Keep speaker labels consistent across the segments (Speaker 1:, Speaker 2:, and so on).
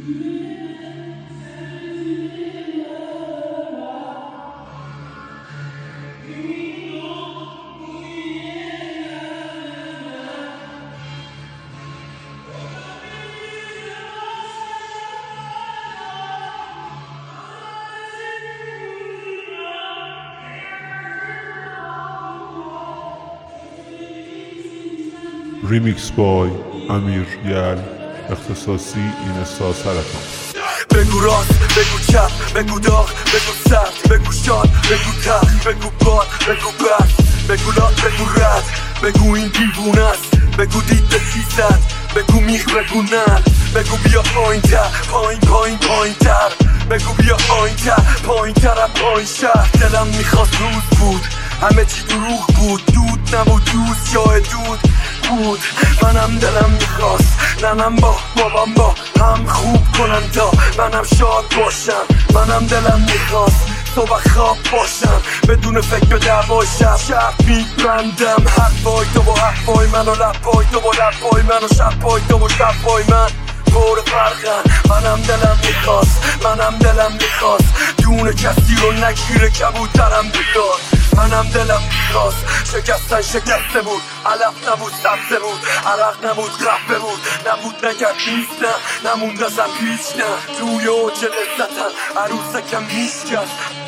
Speaker 1: ریمیکس بای امیر یل، اختصاصی اینستا سرطان.
Speaker 2: بگو راست، بگو چپ، بگو داغ، بگو سرد، بگو شاد، بگو تلخ، بگو باد، بگو برد، بگو لاد، بگو رد، بگو این دیوونه است، بگو دید به 300، بگو میخ، بگو نر، بگو بیا پایین تر، پایین تر، بگو بیا پایین تر، پایین تر، پایین شهر. دلم میخواست روز بود، همه چی دروغ بود، دود نبود، دوست جای دود بود. منم دلم میخواست ننم با بابام با هم خوب کنن تا منم شاد باشم. منم دلم میخواست صبح خواب باشم بدون فکر به دعوای شب میبندم حرفای تو با حرفای من و لبای تو با لبای من و شبای تو با شبای من پر فرقن. منم دلم میخواست دونه کسی رو نگیره کبوترم بیاد. منم دلم میخواست شکستن شکسته بود، علف نبود سبزه بود، عرق نبود قهوه بود، نبود نگرد نیست نه نموند ازم هیچ نه. توی اوج لذتم عروسکم هیچکس.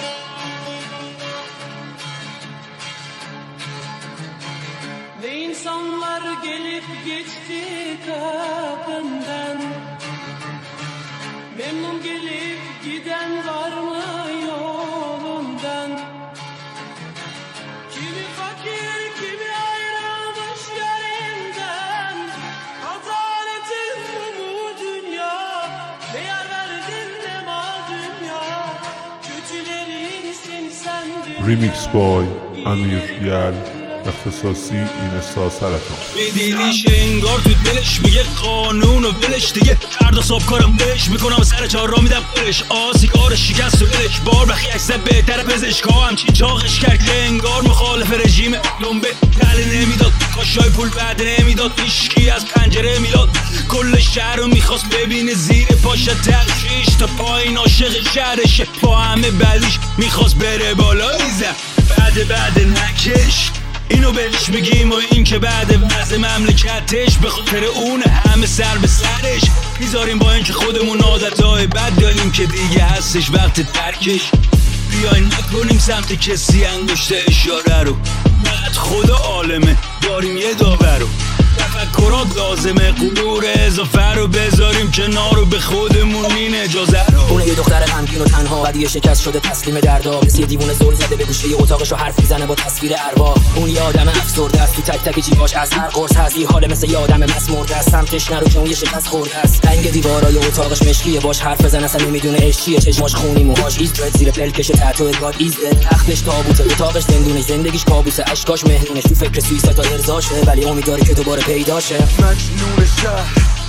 Speaker 3: Ve insanlar gelip geçti kapından, memnun gelip giden var mı yolundan? Kimi fakir, kimi ayrılmış yerinden. Adaletin bu dünya, ne yar verdin ne mal dünya. Kötülerin sendin.
Speaker 1: ریمیکس بای امیر یل، اختصاصی اینستا سرطان.
Speaker 4: میدیدیش انگار تو دلش میگه قانون و ولش دیگه. فردا صبح کارم بهش میکنم سر چهار را میدم برش. سیگارش شکست و دلش بار بخی اکسه بهتر پزشکا همچین چاقش کرد که انگار مخالف رژیم دنبه تله نمیداد. کاشای پول بعد نمیداد، هیچکی از پنجره میلاد. کل شهر رو میخواست ببینه زیر پاشه تخشیش تا پایین عاشق شهرشه. با همه بعدیش میخواست بره بالا میزه بعد نکش. اینو بهش میگیم و این که بعد وضع مملکتش به خاطر اون همه سر به سرش میذاریم با اینکه خودمون عادتهای بد داریم که دیگه هستش وقت ترکش. بیاین نکنیم سمت کسی انگشت اشاره رو، فقط خدا عالمه داریم یه داور رو. تفکرات لازمه غرور اضافه رو بذاریم کنار و به خودمون این اجازه رو.
Speaker 5: اونه یه دختر غمگین و تنها ودیه شکست شده تسلیم دردا، مثل یه دیوونه زل زده به گوشه اتاقش و حرف میزنه با تصویر ارواح. اون یه آدم افسرده است، تو تک تک جیباش از هر قرص هست یه حاله مثل یه آدم مسمرده است. سمتش نرو که اون یه شکست خورده است. رنگ دیوارای اتاقش مشکیه، باش حرف بزن اصلا نمیدونه اش چیه. چشماش خونی، موهاش ایزد زیر پلکش تتو گاد ایزد. تختش تابوته، اتاقش زندونه، زندگیش کابوسه، اشکاش مهمونش تو فکر سویسا تا ارضاشه ولی امیدواره که دوباره پیداشه.
Speaker 2: مجنون شهر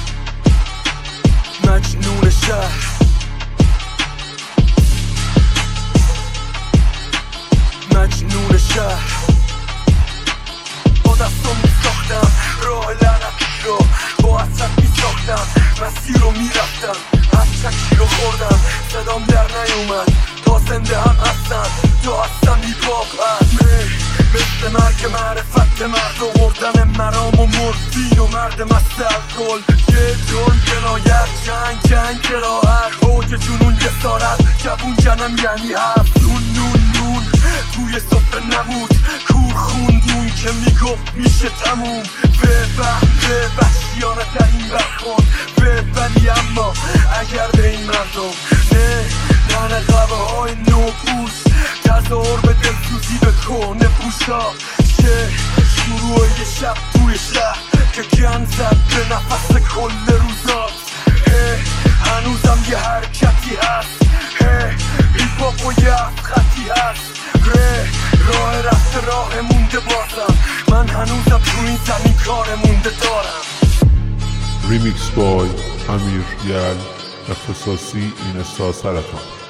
Speaker 2: با دستم میساختم راه لعنتی رو، با عصب میساختم مسیر رو میرفتم. از چکی رو خوردم صدام در نیومد، تا زنده هم هستم تا هستم هیپاپ هست. مثل مرگ معرفت مرد و مردن مرام و مردین و مرد مست الکل. یه جون جنایت جنگ جراحت اوج جنون جسارت جوون جنم یعنی هفت نون توی صفحه نبود کور خوندون که میگفت میشه تموم. به وحشیانه در این برخون ولی اما اگر به این مردم نه قبه های نوپوس تظاهر به دلسوزی به کنه پوشا. شروع یه شب توی شهر که گن زد به نفس کل روزا. هنوزم یه حرکتی هست، هیپاپ و یه خطی هست. راه رفته راه مونده بازم، من هنوزم تو این زمین کار مونده دارم.
Speaker 1: ریمیکس بای امیر یل، اختصاصی اینستا سرطان.